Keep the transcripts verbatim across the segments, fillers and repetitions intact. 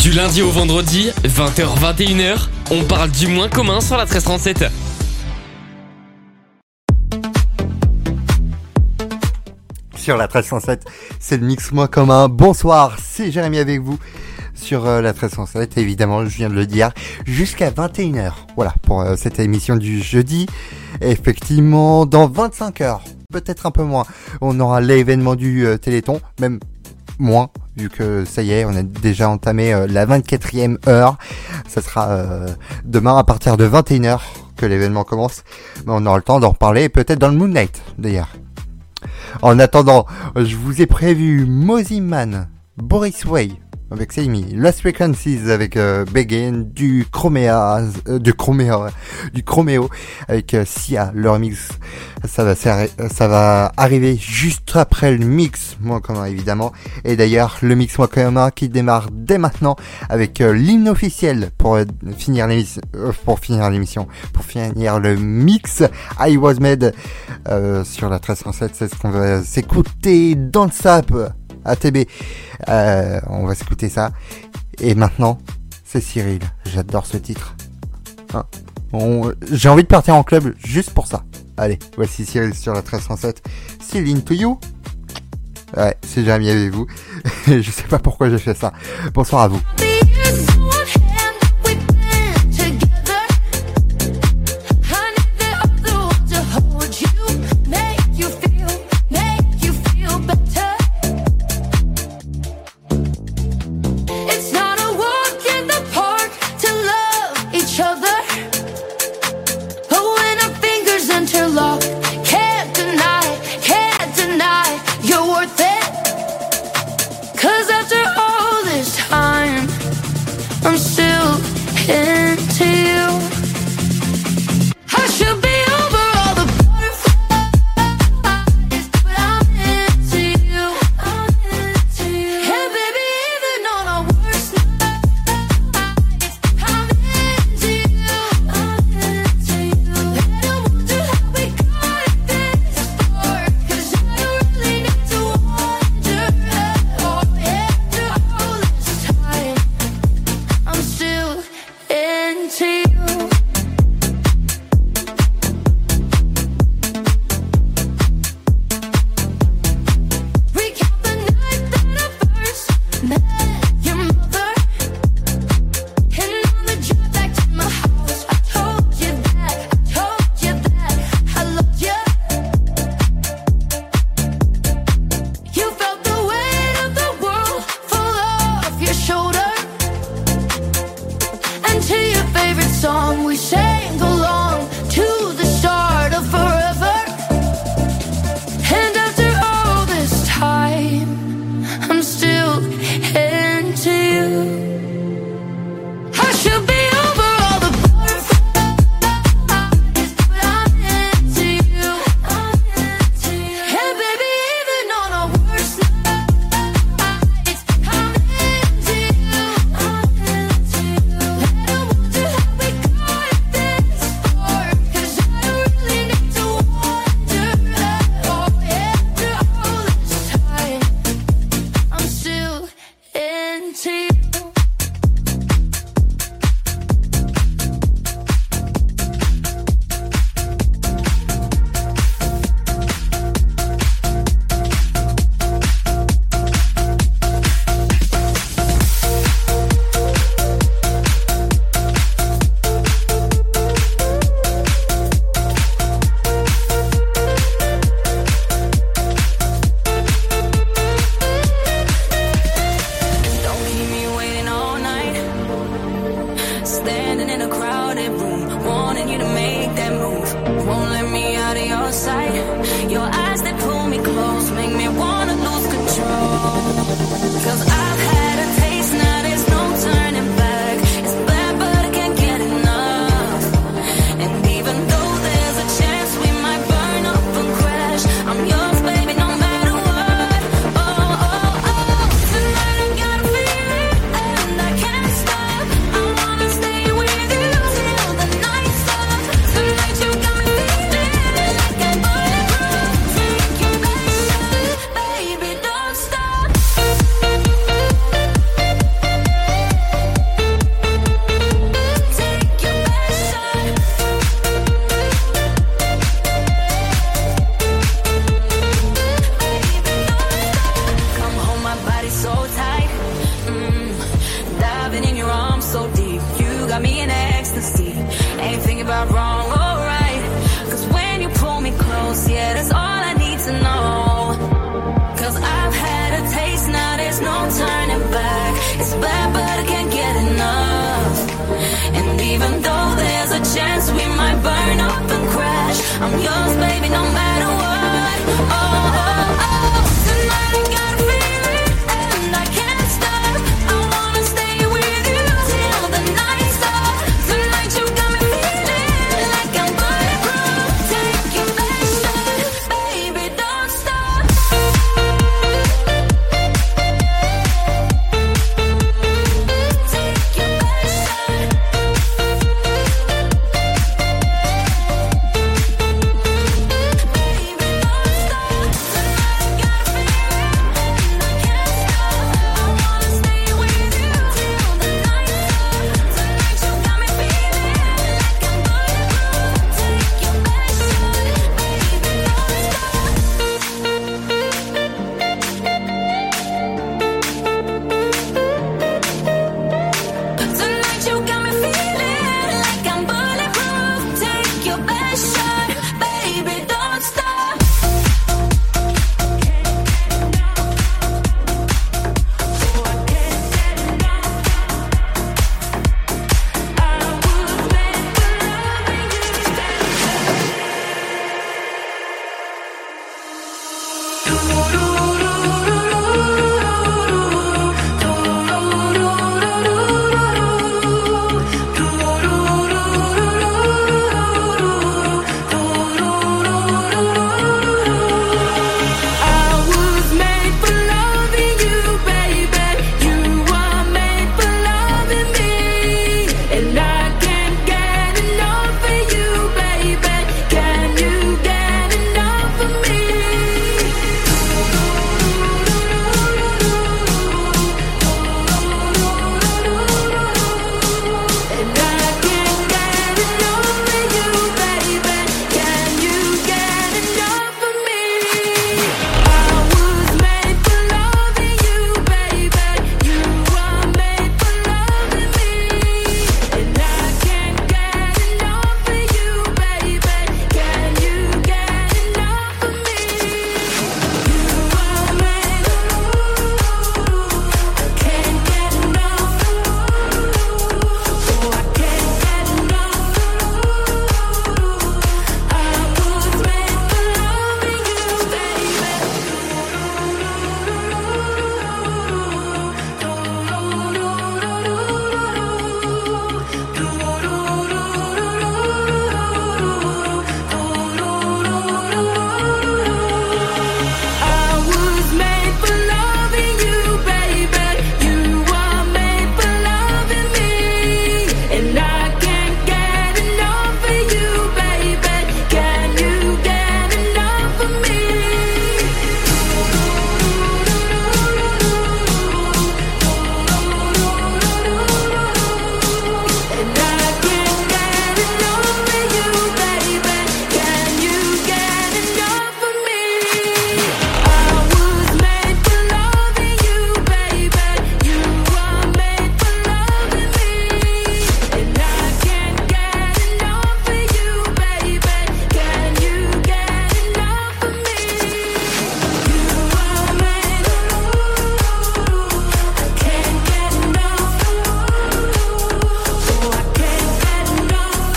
Du lundi au vendredi, vingt heures vingt et une heures, on parle du moins commun sur la treize trente-sept. Sur la treize cent sept, c'est le mix moins commun. Bonsoir, c'est Jérémy avec vous sur euh, la treize cent sept, évidemment, je viens de le dire, jusqu'à vingt et une heures. Voilà, pour euh, cette émission du jeudi. Effectivement, dans vingt-cinq heures, peut-être un peu moins, on aura l'événement du euh, Téléthon, même moins, vu que ça y est, on a déjà entamé euh, la vingt-quatrième heure. Ça sera euh, demain à partir de vingt et une heures que l'événement commence. Mais on aura le temps d'en reparler, peut-être dans le Moon Knight, d'ailleurs. En attendant, je vous ai prévu Moziman, Boris Way avec Saimi, Lost Frequencies avec euh, Begin, du Chromea, euh, du Chromea, du Chromeo avec euh, Sia, le remix. Ça va, ça va arriver juste après le mix moins commun évidemment. Et d'ailleurs, le mix moins commun qui démarre dès maintenant avec euh, l'hymne officiel pour euh, finir l'émission, euh, pour finir l'émission, pour finir le mix. I Was Made euh, sur la treize cent sept, c'est ce qu'on va s'écouter dans le sap. A T B, euh, on va s'écouter ça. Et maintenant, c'est Cyril. J'adore ce titre. Hein, on, j'ai envie de partir en club juste pour ça. Allez, voici Cyril sur la treize cent sept. Still into you. Ouais, c'est Jérémy avec vous. Je sais pas pourquoi j'ai fait ça. Bonsoir à vous. got me in ecstasy. Ain't thinking about wrong or right. Cause when you pull me close, yeah, that's all I need to know. Cause I've had a taste, now there's no turning back. It's bad, but I can't get enough. And even though there's a chance we might burn up and crash, I'm yours, baby, no matter what. Oh, oh, oh. Tonight I got a feeling and I can't stop. I wanna stay with you till the night's up. Tonight you got me feeling like I'm bulletproof. Take your best shot, baby, don't stop. Take your best shot. Tonight you got me feeling like I'm bulletproof. Take your best shot, baby, don't stop. I was made for loving you, baby. You are made for loving me. And I can't get enough of you, baby. Can you get enough of me? And I can't get enough of you, baby. Can you get enough of me? I was made for loving you, baby. You are made for loving me. And I can't get enough of you, baby. Can you get enough of me? You are made for I can't get enough. Oh, I can't get enough. I was made for loving you, baby. I was made for loving you, baby. You are made for loving me. And I can't get enough of you, baby. Can you get enough of me? And I can't get enough of you, baby. Can you get enough of me? I was made for loving you, baby. You are made for loving me. And I can't get enough of you, baby. Can you get enough of me? You are made I can't get enough. Oh, I can't get enough.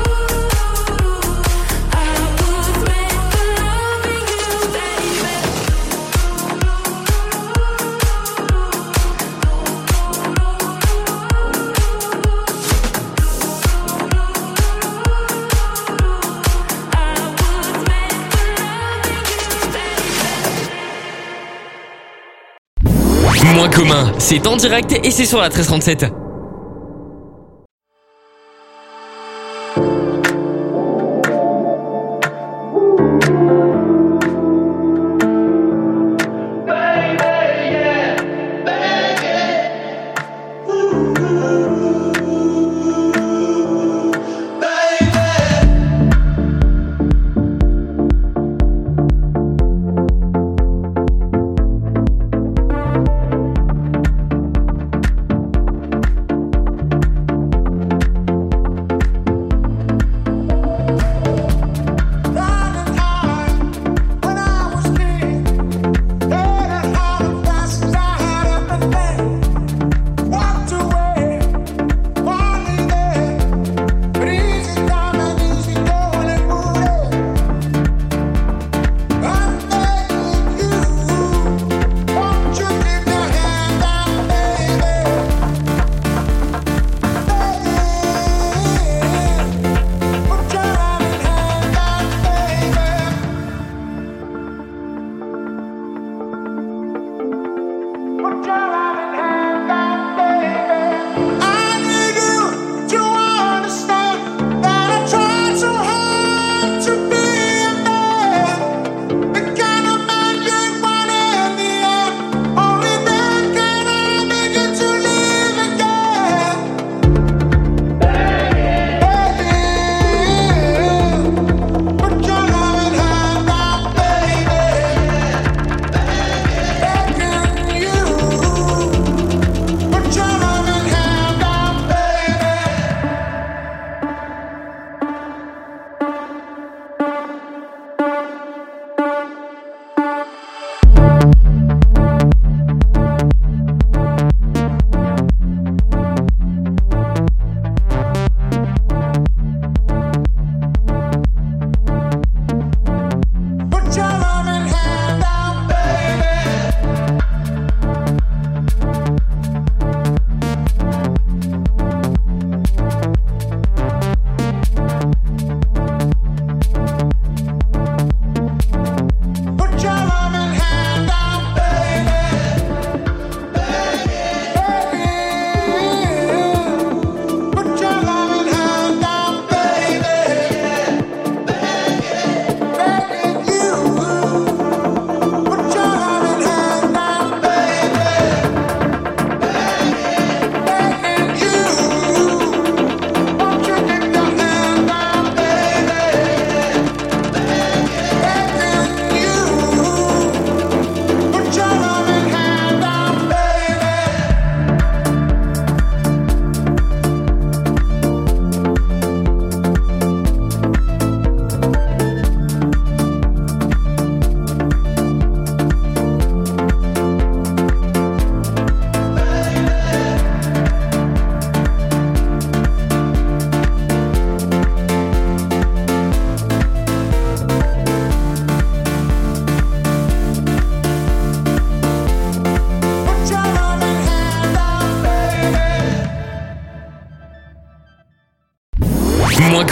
I was made for loving you, baby. I was made for loving you, baby. Moins commun, c'est en direct et c'est sur la treize trente-sept.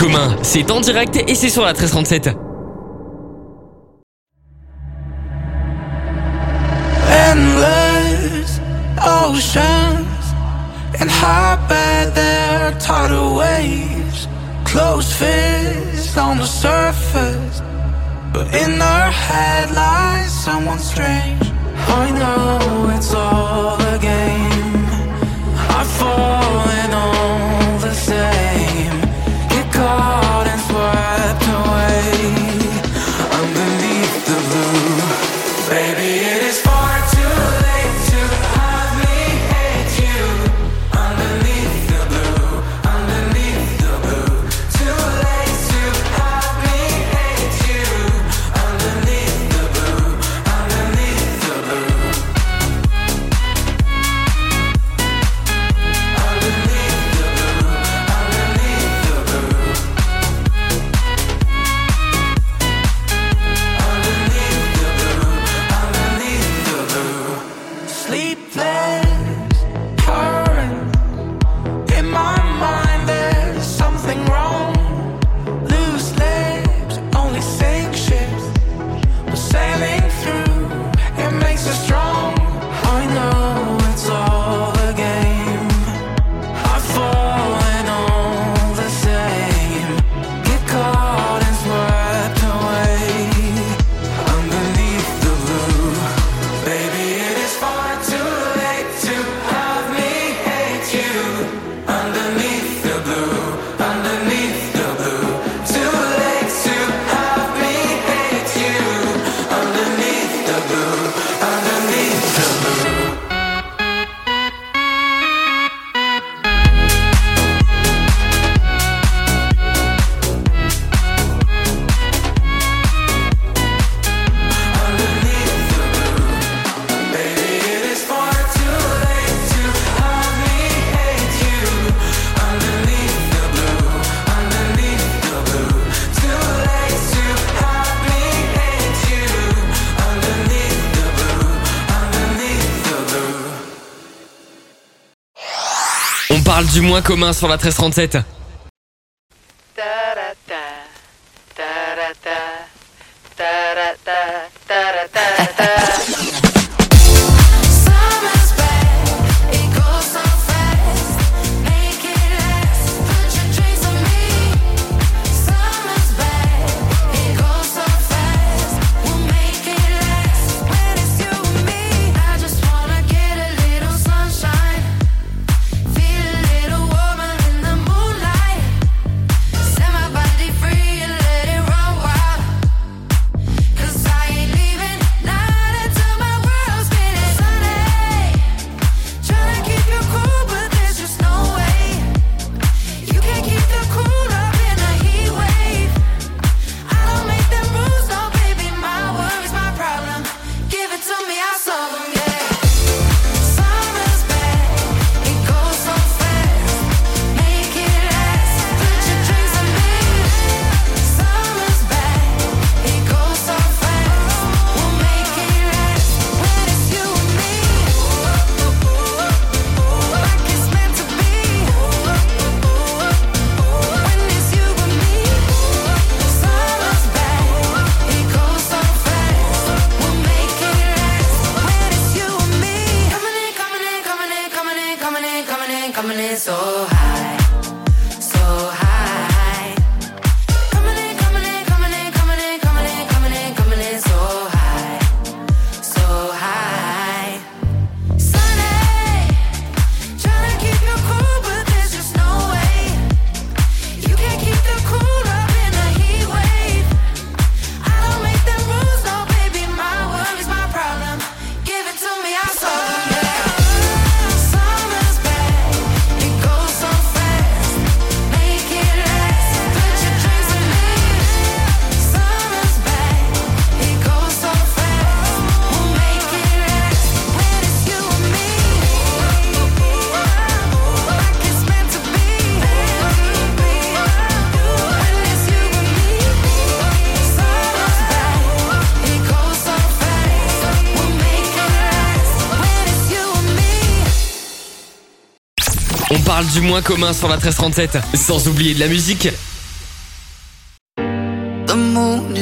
commun, c'est en direct et c'est sur la treize trente-sept. Endless oceans and how bad their tidal waves, closed fists on the surface, but in her head lies someone strange. I know it's all a game, I've fallen all the same, get caught and swept away underneath the blue. Baby, it is far too late to have me hate you. Underneath the blue, underneath the blue. Too late to have me hate you. Underneath the blue, underneath the blue. Underneath the blue, underneath the blue. Underneath the blue, underneath the blue. Sleepless, current. In my mind there's something wrong. Loose lips, only sink ships. But sailing through, it makes us strong. I know it's all a game, I've fallen all the same, get caught and swept away underneath the blue. Baby, it is far too late to have me hate you. Underneath the blue, underneath the blue. Too late to have me hate you. Underneath the blue, underneath the blue. Underneath the blue. Baby, it is far too late to have me hate you. Underneath the blue, underneath the blue. Too late to have me hate you. Underneath the blue, underneath the blue. On parle du moins commun sur la treize trente-sept. Summer's back, it goes so fast. Make it last, put your dreams on me. Summer's back, it goes so fast. We'll make it last when it's you and me. I just wanna get a little sunshine, feel a little warmer in the moonlight. Set my body free and let it run wild. 'Cause I ain't leaving, not until my world's getting sunny. Tryna keep you cool, but there's just no way. You can't keep the cool up in a heat wave. I don't make them rules, no baby, my worries, my problem. Give it to me, I'll solve them, yeah. Summer's back, it goes so fast. Make it last, put your dreams on me. Summer's back, it goes so fast. We'll make it last when it's you and me. Like it's meant to be. When it's you and me. Summer's back, it goes so fast. We'll make it last when it's you and me. Coming in, coming in, coming in, coming in, coming in, coming in, coming in so high, so high. Coming in, coming in, coming in, coming in, coming in, coming in, coming in so high, so high. Sunny, tryna keep you cool, but there's just no way. You can't keep the cool up in a heat wave. I don't make them rules, no baby, my worries, my problem. Give it to me, I'll solve them, yeah. Summer's back, it goes so fast. Make it last, put your dreams on me. Summer's back, it goes so fast. We'll make it last when it's you and me. Like it's meant to be. When it's you and me. Summer's back, it goes so fast. We'll make it last when it's you and me. On parle du moins commun sur la treize trente-sept, sans oublier de la musique.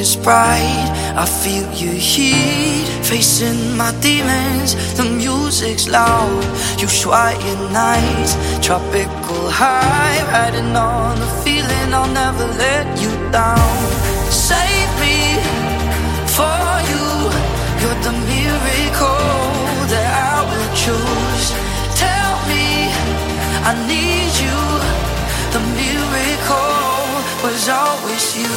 is bright, I feel your heat. Facing my demons, the music's loud. You shy at night, tropical high. Riding on the feeling, I'll never let you down. Save me for you, you're the miracle that I will choose. Tell me I need you, the miracle was always you.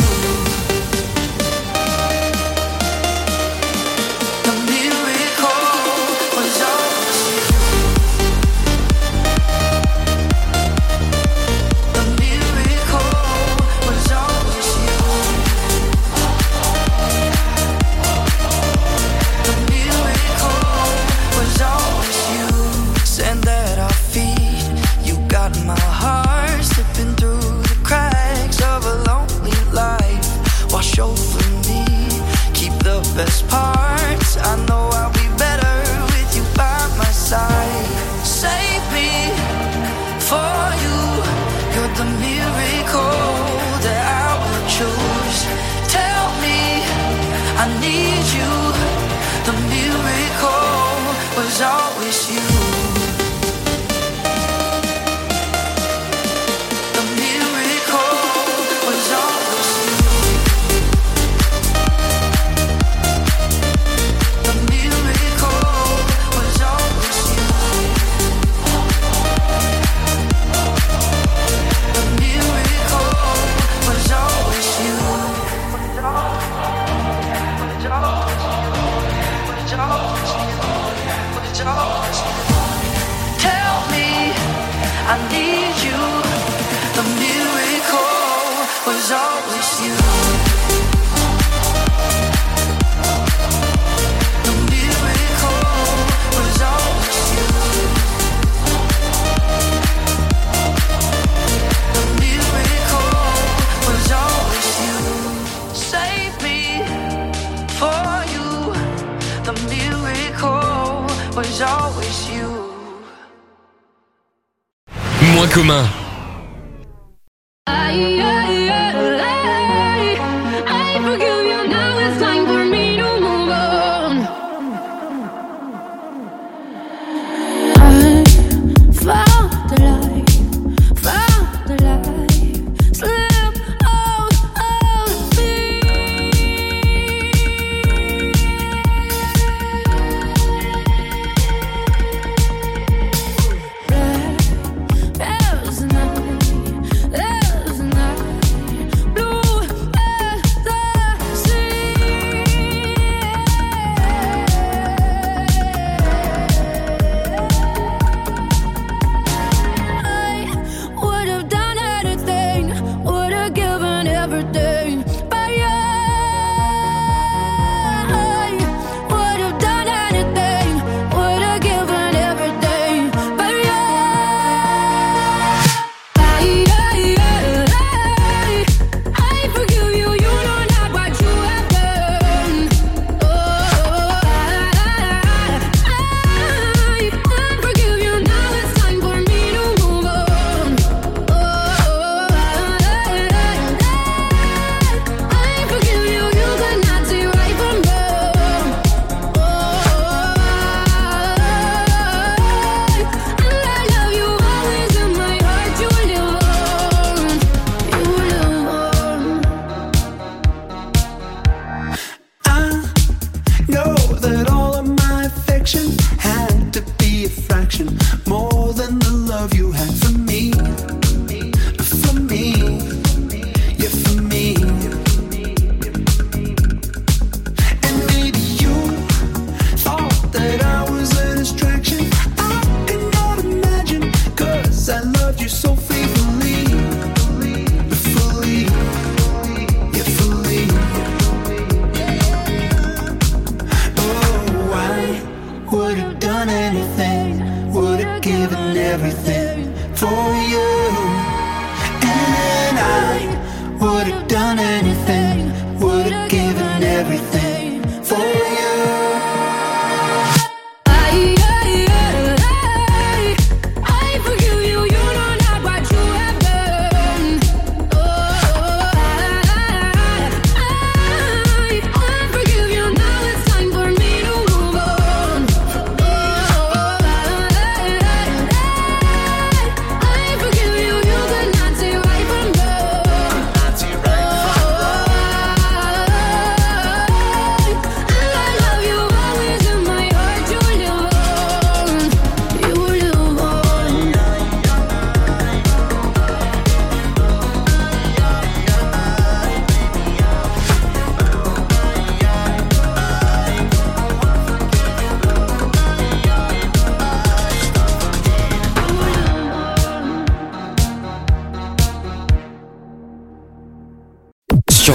Best parts, I know I'll be better with you by my side. Save me for you, you're the miracle that I will choose. Tell me I need you, the miracle was always you. I need you, the miracle was always you. The miracle was always you. The miracle was always you. Save me for you, the miracle was always you. Moins commun.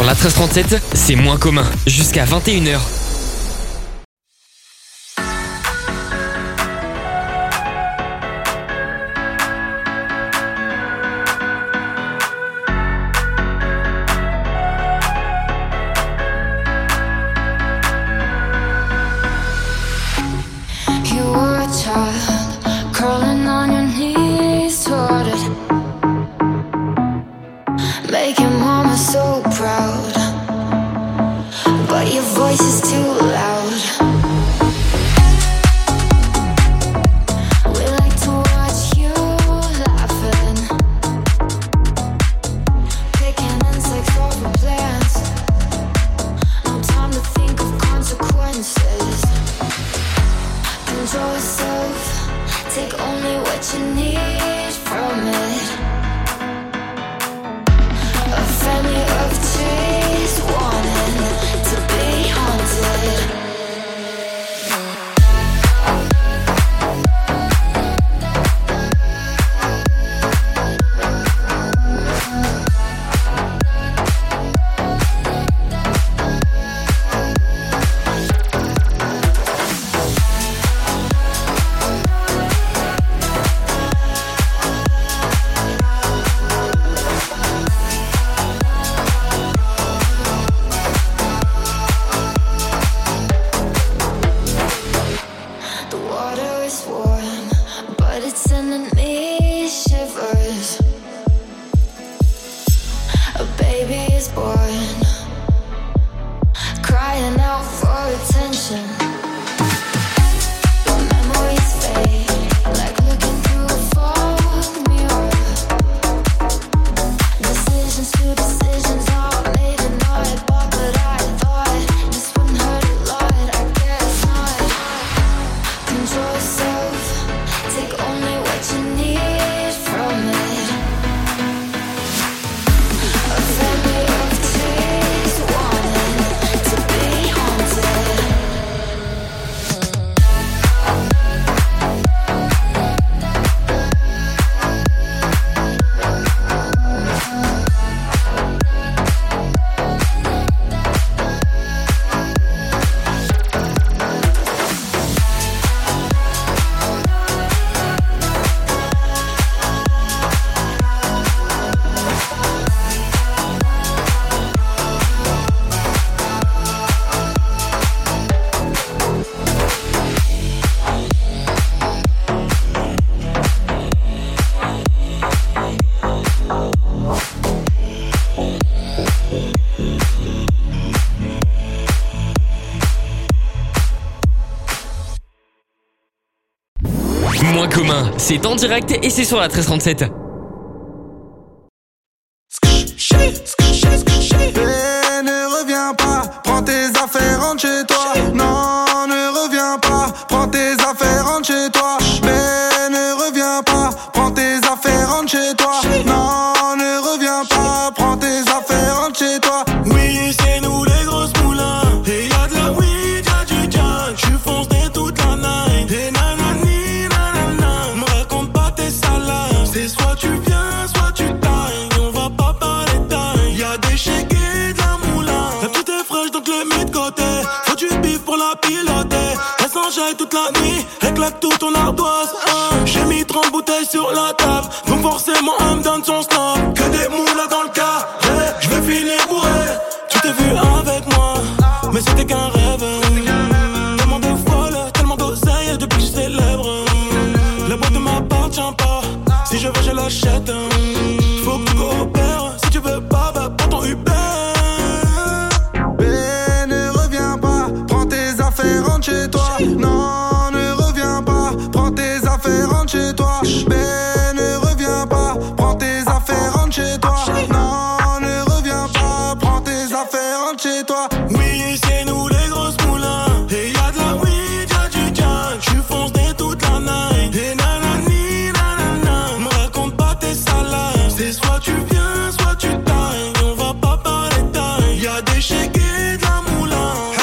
Sur la treize trente-sept, c'est moins commun. Jusqu'à vingt et une heures. Moins commun, c'est en direct et c'est sur la treize trente-sept. Ne reviens pas, prends tes affaires, rentre chez toi. Non, ne reviens pas, prends tes affaires, rentre chez toi. Mais ne reviens pas, prends tes affaires, rentre chez toi. Non, ne reviens pas, prends tes affaires, rentre chez toi. Oui, c'est nous les grosses moulins. Et y'a de la weed, y'a du jack. J'suis foncé toute la night. Et nanani, nanana. Me raconte pas tes salades. C'est soit tu viens, soit tu tailles. On va pas parler taille. Y'a des shakes et de la moulin. La petite est fraîche donc le mets de côté. Faut du bif pour la piloter. Elle s'enjaille toute la nuit. Éclate tout ton ardoise. Hein. J'ai mis trente bouteilles sur la table. Donc forcément elle me donne son snap. Que des moulas dans le cas. Je vais finir bourré. Tu t'es vu avec moi, mais c'était qu'un rêve. Tellement de folle, tellement d'oseille, depuis que je célèbre. La boîte ne m'appartient pas. Si je veux, je l'achète. Faut que tu coopères. Si tu veux pas, bah prends ton Uber. Mais ne reviens pas, prends tes affaires, rentre chez toi. Non, ne reviens pas, prends tes affaires, rentre chez toi. Mais ne reviens pas, prends tes affaires, rentre chez toi. Non, ne reviens pas, prends tes affaires, rentre chez toi. Oui, c'est nous les grosses moulins. Et y'a de la weed, y'a du jack. J'suis foncé toute la night. Et nanani, nanana. Me raconte pas tes salades. C'est soit tu viens, soit tu tailles. On va pas parler taille. Y'a des shakes et de la moulin. Elle s'enfoire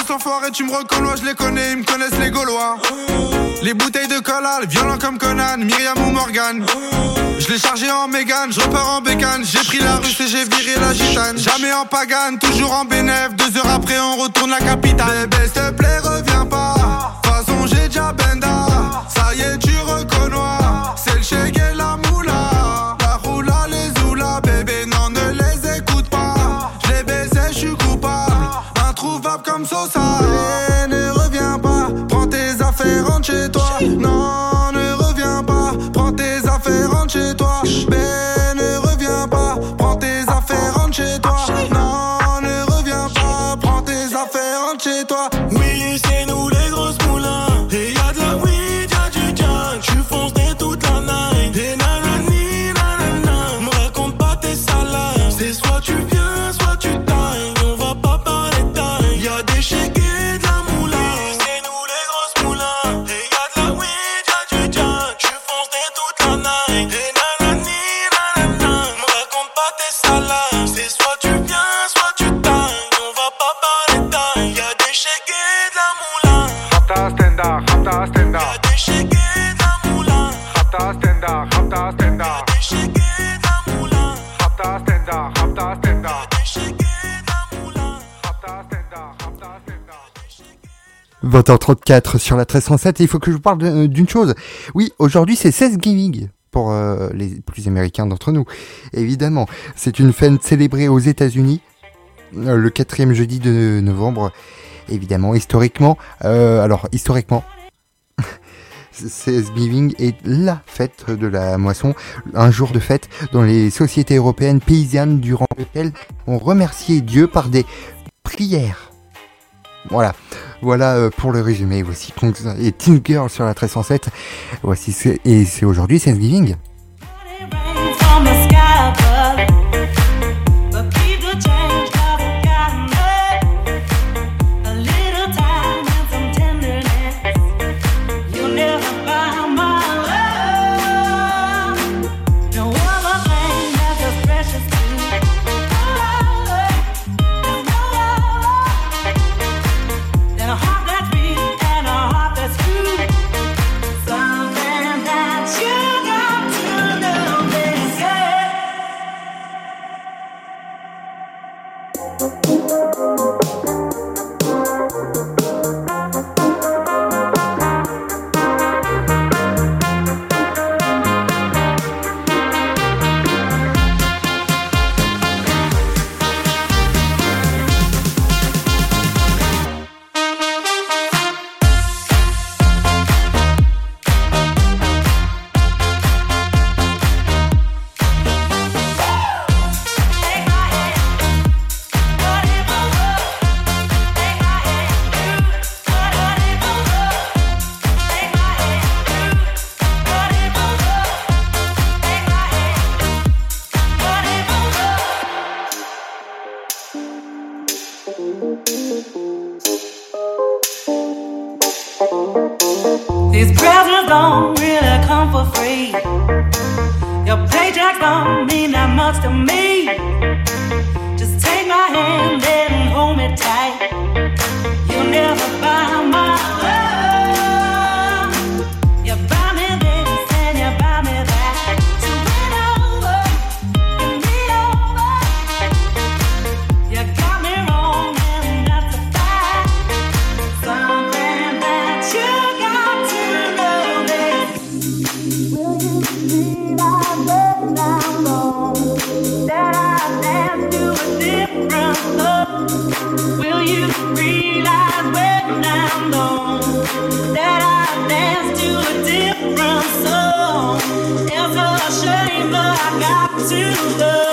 soirée tu me reconnais, je les connais, ils me connaissent les Gaulois. Les bouteilles de cola, violents comme Conan, Myriam ou Morgan. Je l'ai chargé en Mégane, je repars en bécane. J'ai pris la russe et j'ai viré la gitane. Jamais en pagane, toujours en bénéf. Deux heures après on retourne la capitale. Bébé s'il te plaît reviens pas, de toute façon j'ai déjà benda. Ça y est tu reconnais, c'est le chèque et la moula. La roula, les oula, bébé non ne les écoute pas. Je les baisais, je suis coupable, introuvable comme Sosa. Et ne reviens pas, prends tes affaires, rentre chez toi. Non ne reviens pas, prends tes affaires, rentre chez toi. Ben ne reviens pas, prends tes affaires, rentre chez toi. Non ne reviens pas, prends tes affaires, rentre chez toi. Oui, c'est nous les grosses moulins. Et y'a de la weed, y'a du jack. Tu fonces dès toute la night. Et nanani, nanana. Me raconte pas tes salades. C'est soit tu viens, soit tu tailles. On va pas parler de taille. Y'a des chèques et de la moula. Oui, c'est nous les grosses moulins. Et y'a de la weed, y'a du jack. Tu fonces dès toute la night. Et nanani, nanana. Me raconte pas tes salades. C'est soit tu viens, soit tu tailles. On va pas parler de taille. Y'a des chèques et de la moula. Rapta stenda, rapta stenda, Y'a des chèques et de la moula. rapta stenda, rapta stenda, Y'a des chèques et de la moula. rapta stenda, rapta stenda, Y'a des chèques et de la moula. rapta stenda, rapta stenda. vingt heures trente-quatre sur la treize cent sept, et il faut que je vous parle de- d'une chose. Oui, aujourd'hui c'est Thanksgiving pour euh, les plus américains d'entre nous. Évidemment, c'est une fête célébrée aux États-Unis euh, le quatrième jeudi de novembre. Évidemment, historiquement, euh, alors historiquement, Thanksgiving est la fête de la moisson, un jour de fête dans les sociétés européennes paysannes durant lequel on remerciait Dieu par des prières. Voilà, voilà euh, pour le résumé. Voici Kongs et Teen Girl sur la treize cent sept. Voici c'est- et c'est aujourd'hui Thanksgiving. Rain from the sky above, but people change 'cause it got me. A little time and some tenderness. You'll never buy my love. No other thing that's as precious to me. There's no other than a heart that's real and a heart that's true. Something that you got to know, baby. These presents don't really come for free. Your paycheck don't mean that much to me. Just take my hand and hold me tight. You'll never buy my love. You buy me this and you buy me that. So win over, win me over. You got me wrong and that's a fact. Something that you got to know, baby. Will you realize when I'm gone that I dance to a different love? Will you realize when I'm gone that I dance to a different song? It's a shame, but I got to love.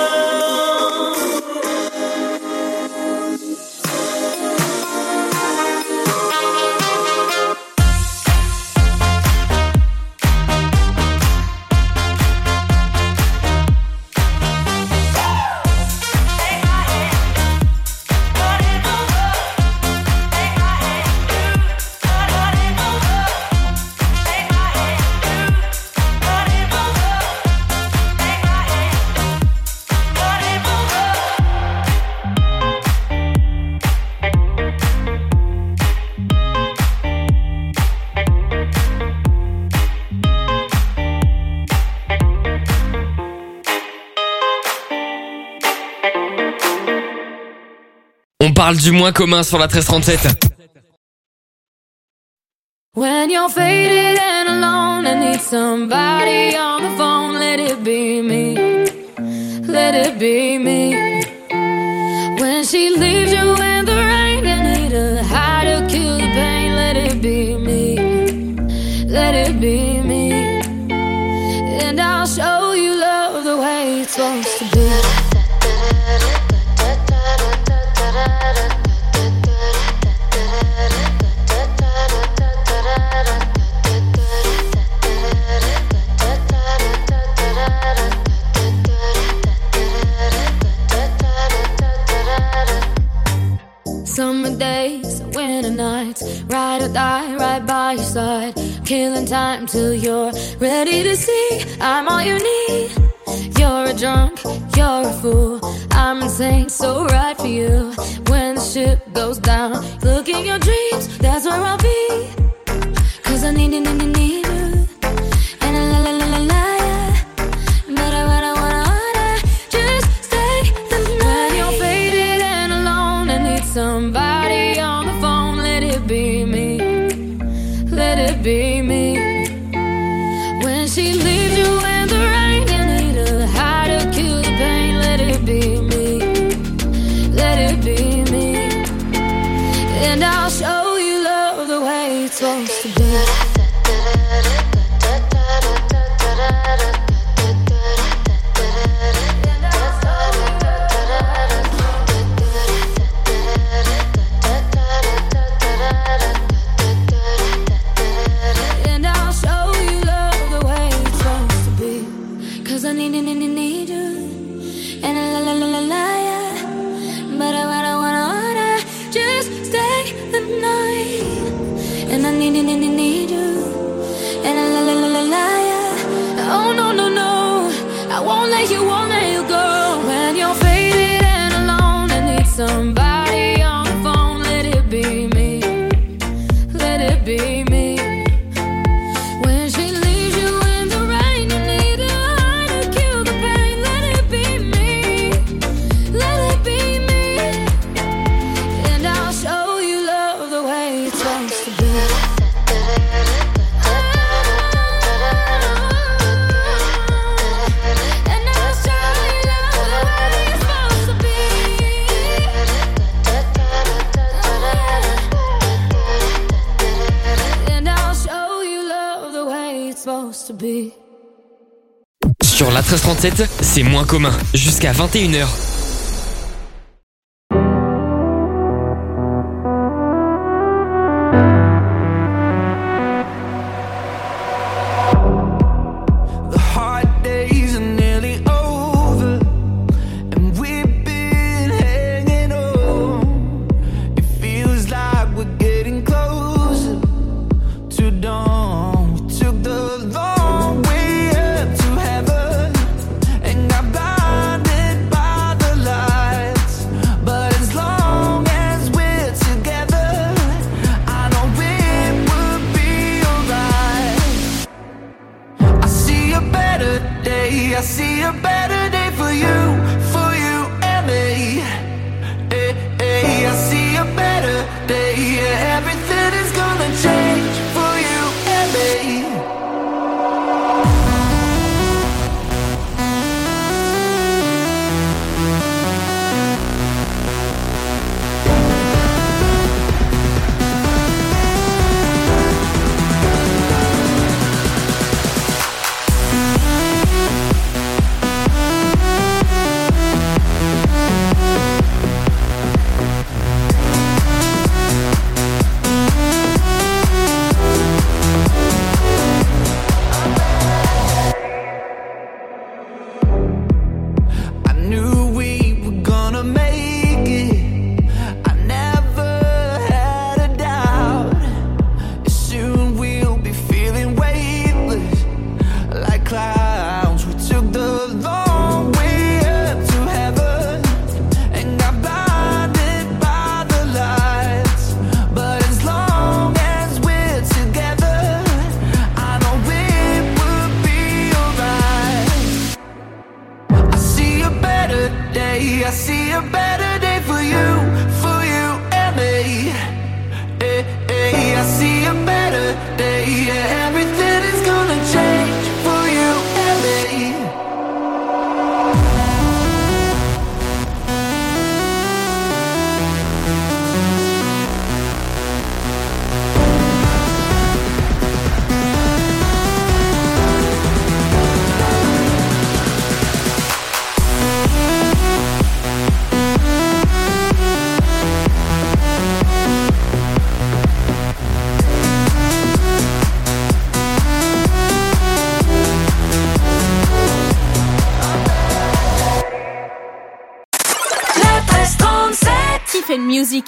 parle du moins commun sur la treize trente-sept. When you're faded and alone and need somebody on the phone, let it be me, let it be me. When she leaves you in the rain and need a high to kill the pain, let it be me, let it be me. And I'll show you love the way it's supposed to be. Summer days, winter nights, ride or die, right by your side, killing time till you're ready to see I'm all you need. You're a drunk, you're a fool, I'm insane, so right for you. When the ship goes down, look in your dreams, that's where I'll be. Cause I need, need, need, need you. And I la la la la la, yeah. But I, but I wanna, wanna just stay the night. When you're faded and alone and need somebody on the phone, let it be me, let it be me. When she leaves you in the rain and need a high to kill the pain, let it be me, let it be me. And I'll show you love the way it's supposed to be. And I'll show you love the way it's supposed to be. Cause I need, need, need, need you. And I la la la la la, yeah. But I, but I wanna, wanna just stay the night. And I need, need, need, need you. And I la la la la la, yeah. Oh no, no, no, I won't let you, won't let you go. When you're faded and alone and need somebody on the phone, let it be me, let it be me. When she leaves you in the rain, you need a high to kill the pain, let it be me, let it be me. And I'll show you love the way it's supposed to be. And I'll show you love the way it's supposed to be. And I'll show you love the way it's supposed to be. Sur la treize trente-sept, c'est moins commun. Jusqu'à vingt et une heures. The hard days are nearly over, and we've been hanging on. It feels like we're getting closer to dawn. We took the long way up to heaven and got blinded by the lights. But as long as we're together, I know it will be alright. I see a better day, I see a better day for you, for you and me. Hey, hey, I see a better day, yeah, everything is gonna change for you and me. I knew we were gonna make it. I never had a doubt. Soon we'll be feeling weightless like clouds. We took the long way up to heaven and got blinded by the lights. But as long as we're together, I know it will be alright. I see a better day, I see a better day for you, for you African music.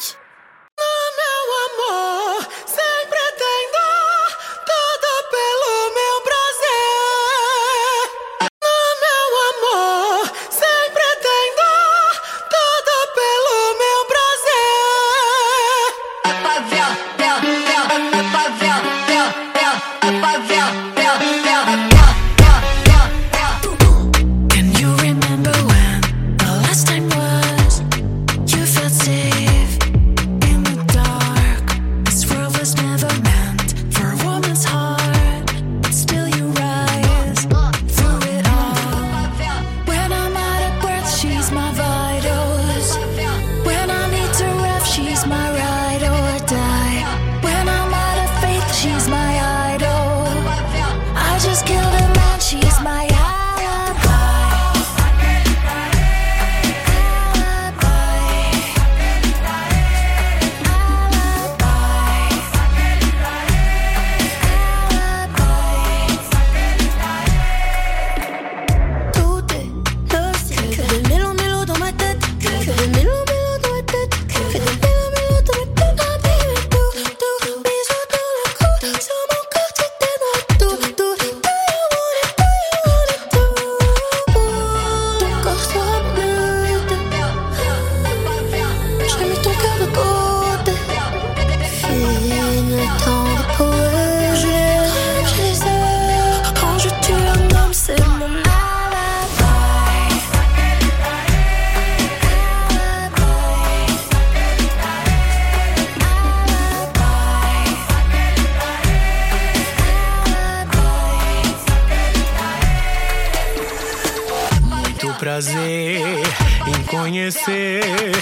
Prazer em conhecer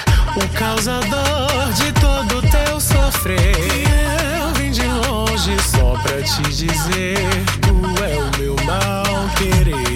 o causador de todo teu sofrer. Eu vim de longe só pra te dizer, tu é o meu mal querer.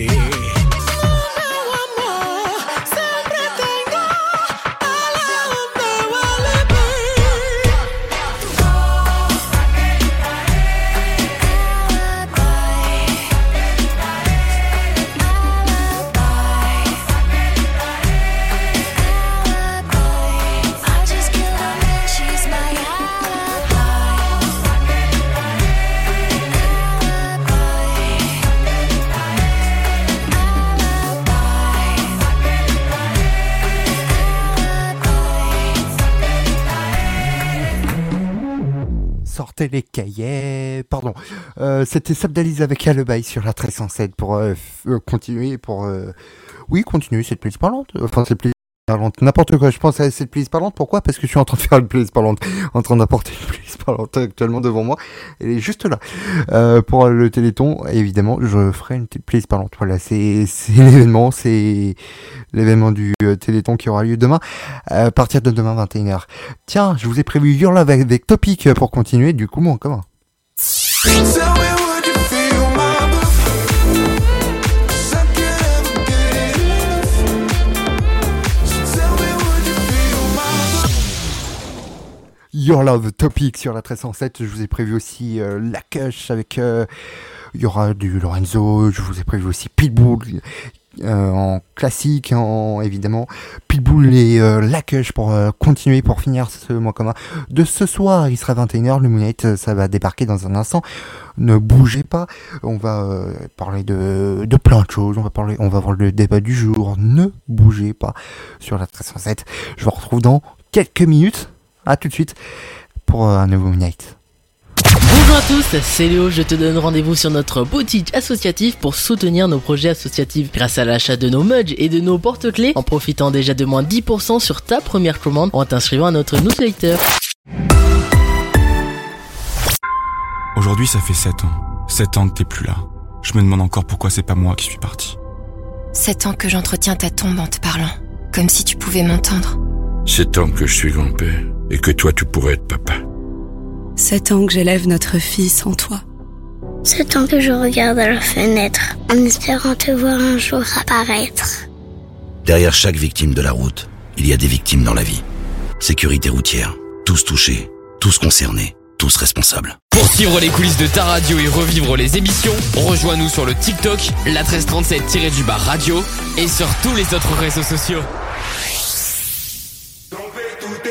Sortez les cahiers, pardon. Euh, c'était Sabdaliz avec Alibi sur la treize cent sept pour euh, f- continuer, pour euh, oui continuer cette playlist parlante. Enfin cette playlist parlante, n'importe quoi. Je pense à cette playlist parlante. Pourquoi ? Parce que je suis en train de faire une playlist parlante, en train d'apporter une playlist parlante actuellement devant moi. Elle est juste là. Euh, pour le Téléthon, évidemment, je ferai une t- playlist parlante. Voilà, c'est c'est l'événement, c'est l'événement du euh, Téléthon qui aura lieu demain, à partir de demain vingt et une heures. Tiens, je vous ai prévu Your Love avec, avec Topic pour continuer. Du coup, moi en commun. Your Love Topic sur la treize cent sept. Je vous ai prévu aussi euh, La Cush avec... Euh, il y aura du Lorenzo. Je vous ai prévu aussi Pitbull euh, en classique, en, évidemment. Pitbull et euh, La Cush pour euh, continuer, pour finir ce mois commun de ce soir. Il sera vingt et une heures. Le Moonlight, ça va débarquer dans un instant. Ne bougez pas. On va euh, parler de, de plein de choses. On va parler, on va voir le débat du jour. Ne bougez pas sur la treize cent sept. Je vous retrouve dans quelques minutes. A tout de suite pour un nouveau Night. Bonjour à tous, c'est Léo, je te donne rendez-vous sur notre boutique associative pour soutenir nos projets associatifs grâce à l'achat de nos mugs et de nos porte-clés en profitant déjà de moins dix pour cent sur ta première commande en t'inscrivant à notre newsletter. Aujourd'hui ça fait sept ans, sept ans que t'es plus là. Je me demande encore pourquoi c'est pas moi qui suis parti. sept ans que j'entretiens ta tombe en te parlant, comme si tu pouvais m'entendre. Sept ans que je suis grand-père et que toi tu pourrais être papa. Sept ans que j'élève notre fille sans toi. Sept ans que je regarde à la fenêtre en espérant te voir un jour apparaître. Derrière chaque victime de la route, il y a des victimes dans la vie. Sécurité routière, tous touchés, tous concernés, tous responsables. Pour suivre les coulisses de ta radio et revivre les émissions, rejoins-nous sur le TikTok, la treize trente-sept radio et sur tous les autres réseaux sociaux. Tout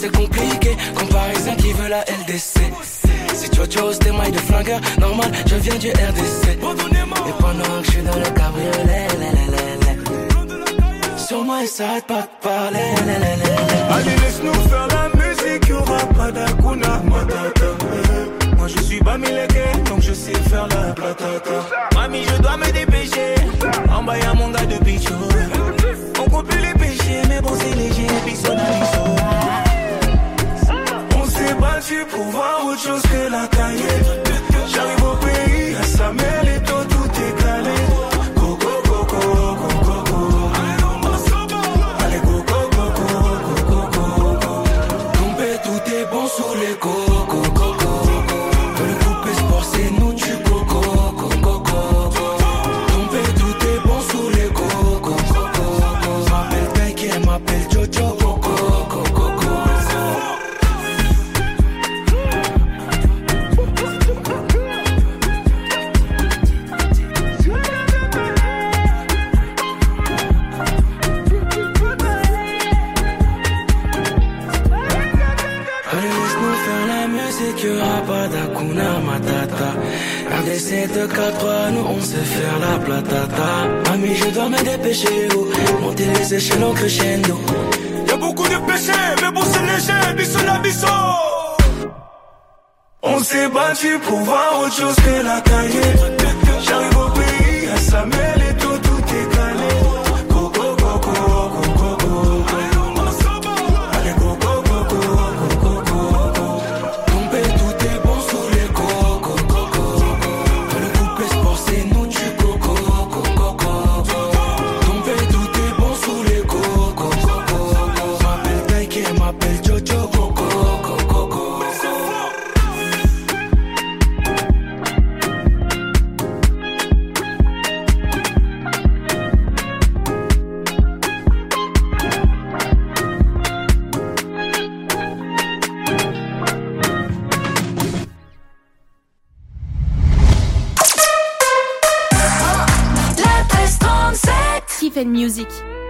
c'est compliqué. Comparaison qui veut la L D C. Si tu chose tes mailles de flingueur, normal, je viens du R D C. Et pendant que je suis dans le cabriolet, lé, lé, lé, lé. Sur moi il s'arrête pas de parler, lé, lé, lé, lé. Allez laisse-nous faire la musique, y'aura pas d'Akuna Matata. Moi je suis Bamileke, donc je sais faire la platata. Mami je dois me dépêcher, en bas y'a mon gars de bicho. On compte plus les péchés, mais bon c'est léger, biso na biso. On s'est battu pour voir autre chose que la cahier. J'arrive au pays, à Samuel et toi tout est calé. Coco, coco, coco, coco. Allez, coco, coco, coco, coco. Tombé, tout est bon sous les coco, coco. Le coupé sport, c'est nous du coco, coco, coco. Tombé, tout est bon sous les coco, coco. M'appelle Taiki, elle m'appelle Jojo, coco, coco, coco. Y'aura pas d'Akuna Matata. R D C deux quatre trois, nous on sait faire la platata. Mami je dois me dépêcher, oh. Monter les échelons crescendo. Y'a beaucoup de péchés, mais bon c'est léger, biso na biso. On s'est battu pour voir autre chose que la cahier. J'arrive au pays, à Samuel et tout, tout est calé. Coco, coco, coco, coco. Allez, coco, coco, coco, coco. Tombé, tout est bon sous les coco, coco. Le coupé sport, c'est nous du coco, coco, coco. Tombé, tout est bon sous les coco, coco. M'appelle Taiki, elle m'appelle Jojo, coco, coco, coco. Tiffen Music.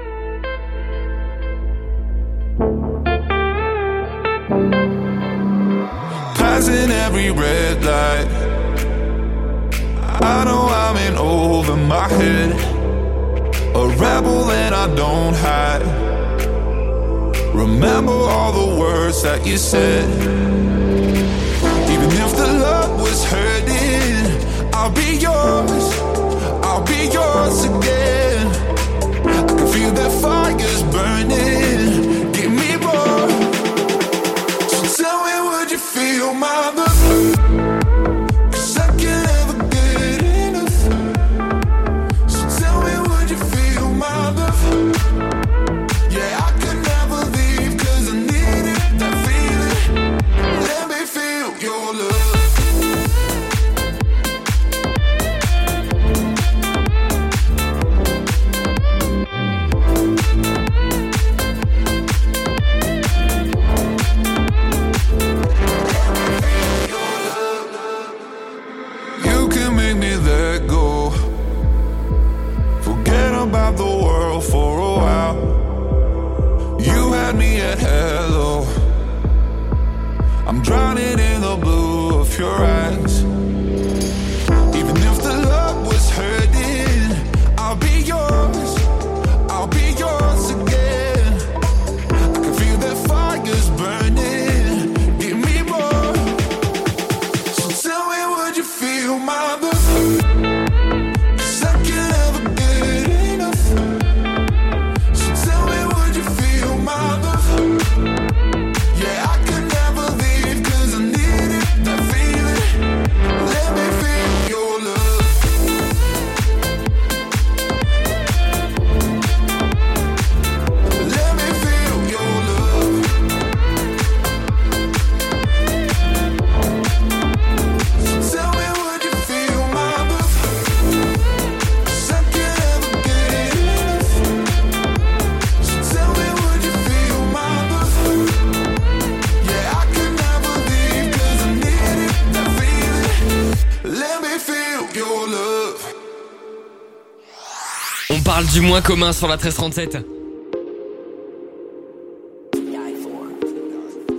Passing every red light, I know I'm in over my head. A rebel and I don't hide. Remember all the words that you said. Even if the love was hurting, I'll be yours, I'll be yours again. I can feel that fire's burning. Give me more. So tell me, would you feel my love? 'Cause I can never get enough. So tell me, would you feel my love? Yeah, I could never leave 'cause I needed that feeling. Let me feel your love. About the world for a while. You had me at hello. I'm drowning in the blue of your eyes. Even if the love was hurting, I'll be yours, I'll be yours again. I can feel that fire's burning. Give me more. So tell me, would you feel my love? On parle du moins commun sur la treize trente-sept.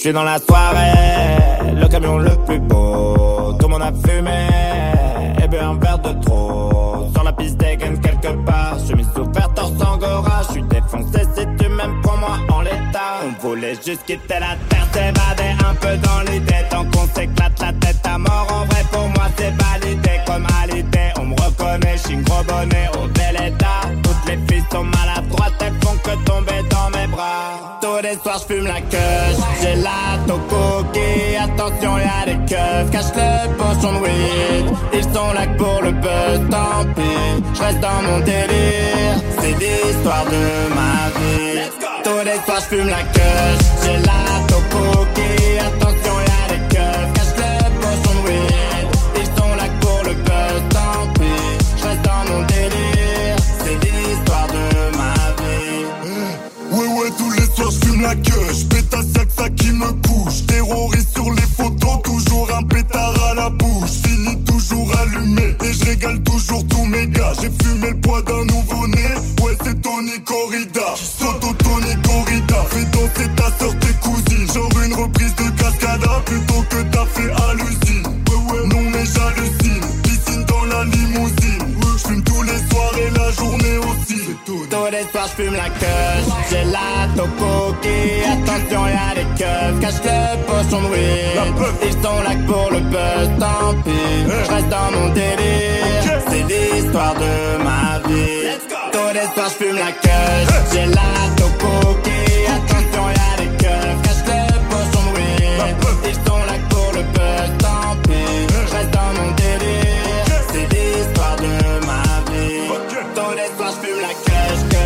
J'suis dans la soirée, le camion le plus beau. Tout le monde a fumé, et bu un verre de trop. Sur la piste dégaine quelque part, chemise ouverte, torse angora. J'suis défoncé si tu m'aimes, prends-moi en l'état. On voulait juste quitter la terre, s'évader un peu dans l'idée. Tant qu'on s'éclate la tête à mort, en vrai pour moi c'est validé. Comme à l'idée, on me reconnaît, j'suis gros bonnet au bel état. Toutes les filles sont maladroites, elles font que tomber dans mes bras. Tous les soirs j'fume la queue, j'ai la cookie. Attention y'a des keufs, cache le pochon de weed. Ils sont là que pour le buzz, tant pis. J'reste dans mon délire, c'est l'histoire de ma vie. Tous les soirs j'fume la queue, j'ai la cookie. Attention y'a des keufs, cache le pochon de weed. Ils sont là que pour le buzz, tant pis. J'reste dans mon délire, c'est l'histoire de ma vie. Ouais ouais, tous les soirs j'fume la queue, j'pétasse y'a que ça qui me couche. Terroriste sur les photos, toujours un pétard à la bouche. Fini toujours allumé et je régale toujours tous mes gars. J'ai fumé le poids d'un nouveau-né, ouais c'est Tony Corrida. Soto Tony Corrida, fais danser ta sœur, tes cousines. Genre une reprise de Cascada plutôt que t'as fait hallucine. Ouais ouais, non mais j'hallucine, piscine dans la limousine. J'fume tous les soirs et la journée aussi. Tous les soirs j'fume la queue, j'ai la cookie. Attention y'a des keufs, cache le pochon de weed. Ils sont là que pour le buzz, tant pis. J'reste dans mon délire, c'est l'histoire de ma vie. Tous les soirs j'fume la queue, j'ai la cookie. Attention y'a des keufs, cache le pochon de weed. Ils sont là que pour le buzz, tant pis. J'reste dans mon délire, c'est l'histoire de ma vie. Tous les soirs j'fume la queue.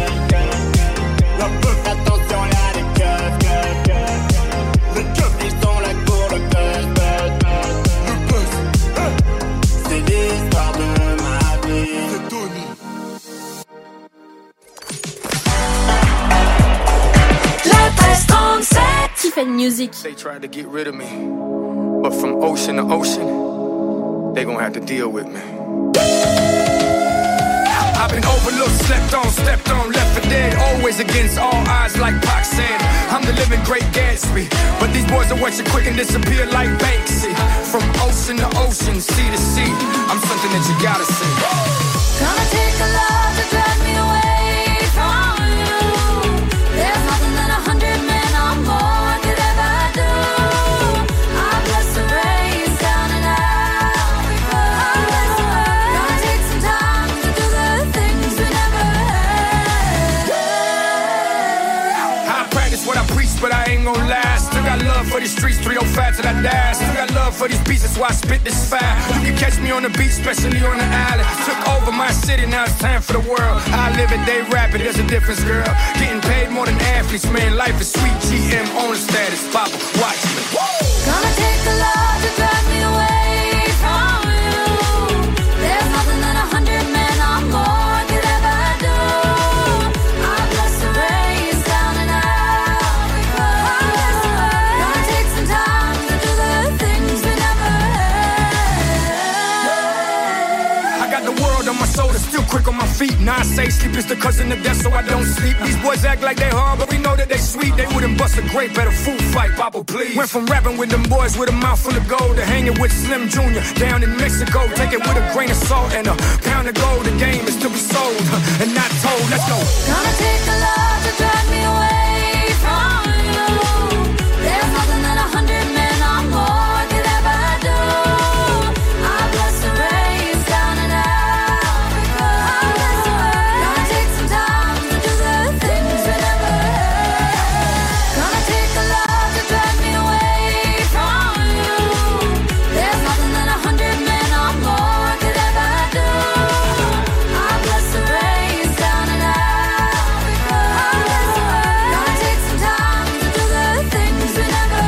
Attention y'a des keufs, keufs, keufs. Les keufs ils sont là pour le buzz, buzz, buzz. Le buzz, c'est l'histoire de ma vie. C'est Tony. La treize trente-sept Tiffen Music. They tried to get rid of me, but from ocean to ocean, they gon' have to deal with me. I've been overlooked, slept on, stepped on, left for dead. Always against all odds, like Pac said. I'm the living great Gatsby, but these boys will watch you quick and disappear like Banksy. From ocean to ocean, sea to sea, I'm something that you gotta see. Gonna take a love to drag me away from you. There's nothing that a hundred men or more could ever do. I bless the rains down and out. Gonna take some time to do the things we never had. I practice what I preach, but I ain't gon' lie. Still got love for these streets, three oh five till I die. Still got love for these beats, that's why I spit this fire. You can catch me on the beach, especially on the island. Took over my city, now it's time for the world. I live it, they rap it, there's a difference, girl. Getting paid more than athletes, man, life is sweet. G M on the status, Papa, watch me. Gonna take a love to drag me away from you. There's nothing that a hundred men or more could ever do. I bless the rains down and out. Gonna take some time to do the things we never had. I got the world on my shoulders, still quick on my feet. Now I say sleep is the cousin of death, so I don't sleep. These boys act like they hard, but we know that they sweet. They wouldn't bust a grape at a food fight, Papa, please. Went from rapping with them boys with a mouth full of gold to hanging with Slim Junior down in Mexico. Take it with a grain of salt and a pound of gold. The game is to be sold and not told. Let's go. Gonna take a love to drag me away from you. There's nothing that a hundred men or more could ever do. I bless the rains down and out. Gonna take some time to do the things we never had. Gonna take a love to drag me away from you. There's nothing that a hundred men or more could ever do. I bless the rains down and out. Gonna take some time to do the things we never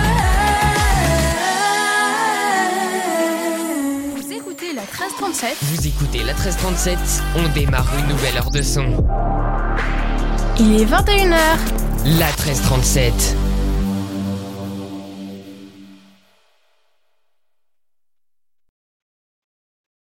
had. Vous écoutez la treize trente-sept. Vous écoutez la treize trente-sept, on démarre une nouvelle heure de son. Il est vingt et une heures. La treize trente-sept.